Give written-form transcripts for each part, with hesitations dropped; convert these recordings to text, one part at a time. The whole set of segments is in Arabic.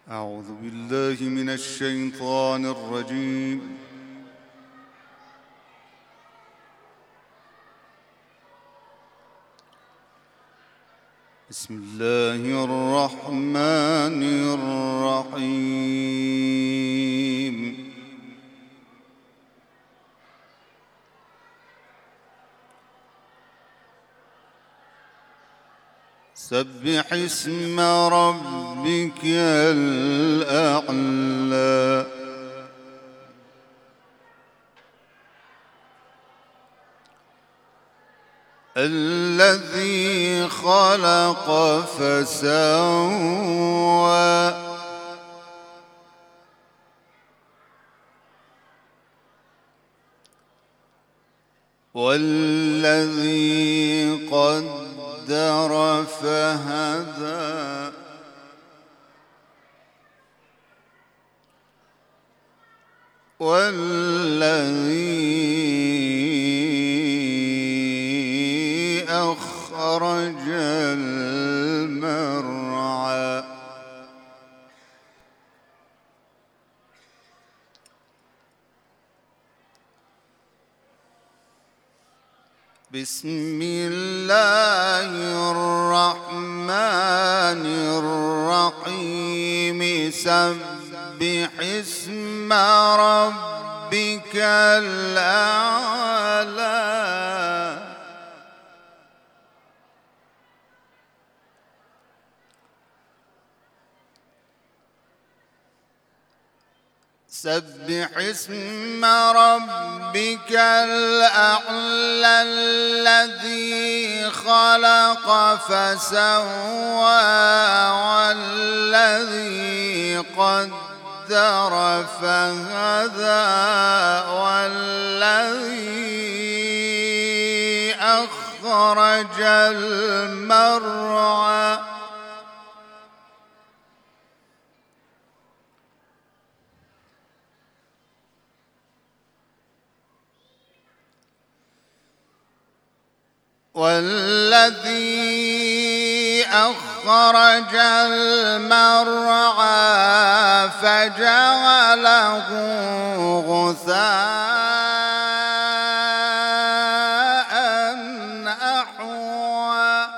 أعوذ بالله من الشيطان الرجيم. بسم الله الرحمن الرحيم. سبح اسم ربك الأعلى الذي خلق فسوى والذي قدر فهدى والذي أخرج المرعى بسم الله الرحمن الرحيم. سبح اسم ربك الأعلى سبح اسم ربك الأعلى الذي خلق فسوى والذي قدر فهدى والذي أخرج المرعى والذي أخرج المرعى فجعله غثاء أحوى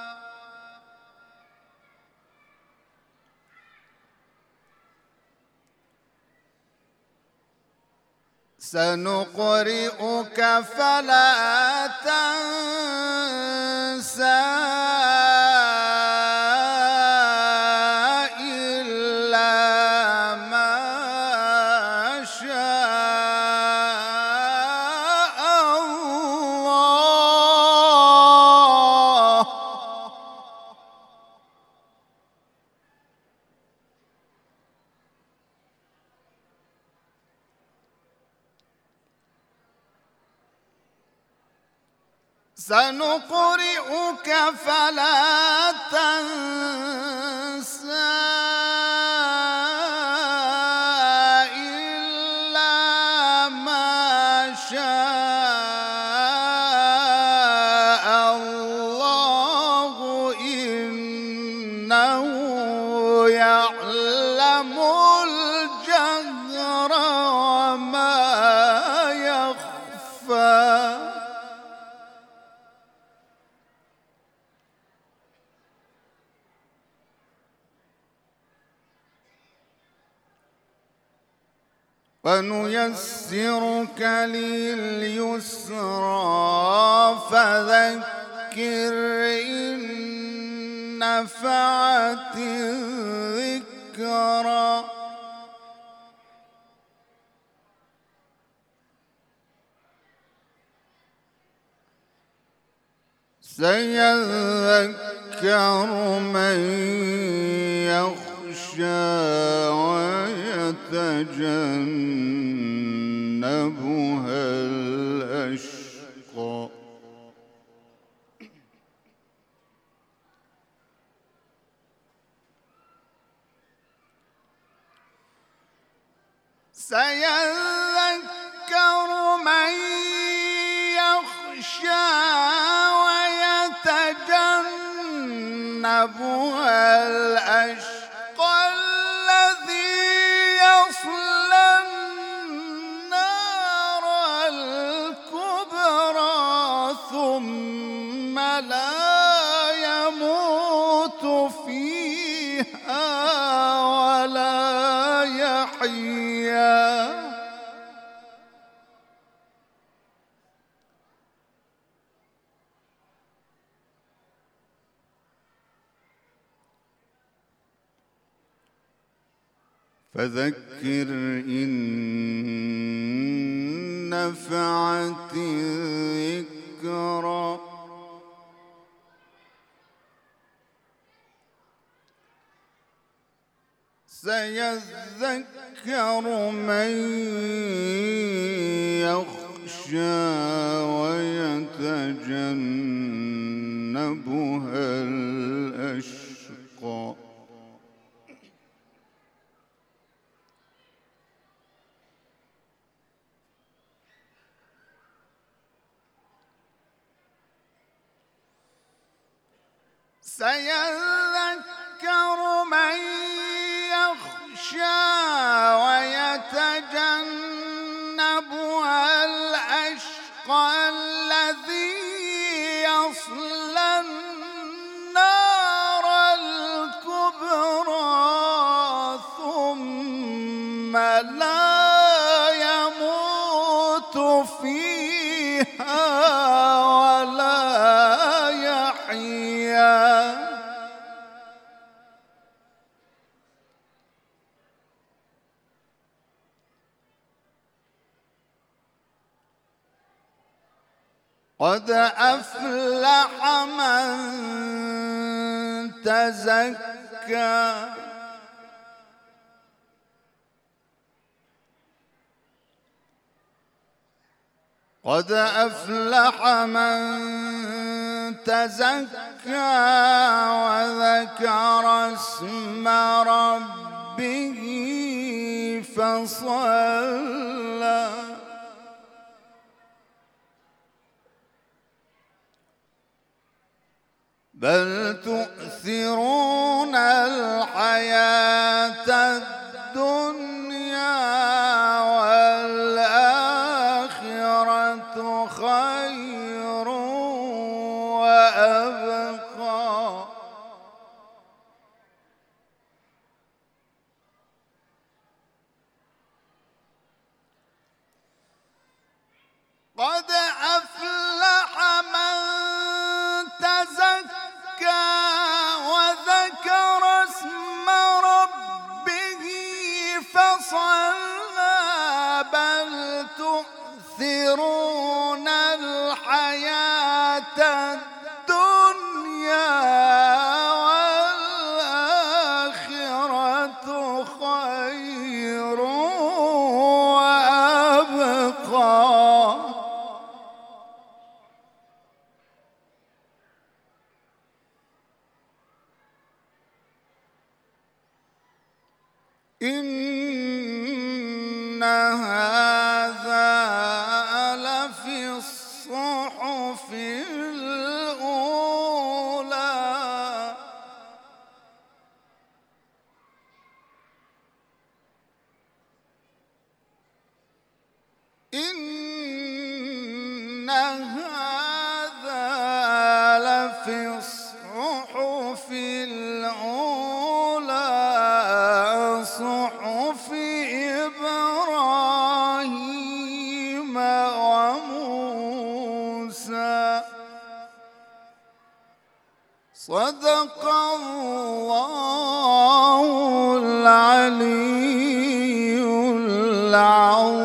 سنقرئك فلا تنسى إلا ما شاء الله سنقرئك فلا تنسى إلا ما شاء الله إنه يعلم الجهر وما يخفى ونيسرك لليسرى فذكر إن نفعت الذكرى سيذكر من يخشى ويتجنبها الأشقى سيذكر من يخشى ويتجنبها الأشقى الذي فذكر إن نفعت الذكرى سيذكر من يخشى ويتجنبها الأشقى سيذكر من يخشى ويتجنبها الأشقى الذي يصلى النار الكبرى ثم لا يموت فيها ولا يحيا قد أفلح من تزكى قد أفلح من تزكى وذكر اسم ربه فصلى بل تؤثرون الحياة الدنيا والآخرة خير وأبقى قد أفلح من تزكى وذكر اسم ربه فصلى بل تؤثرون الحياة الدنيا والآخرة خير وأبقى إن هذا لفي الصحف الأولى إن هذا لفي الصحف الأولى صحف إبراهيم وموسى صدق الله العلي العظيم.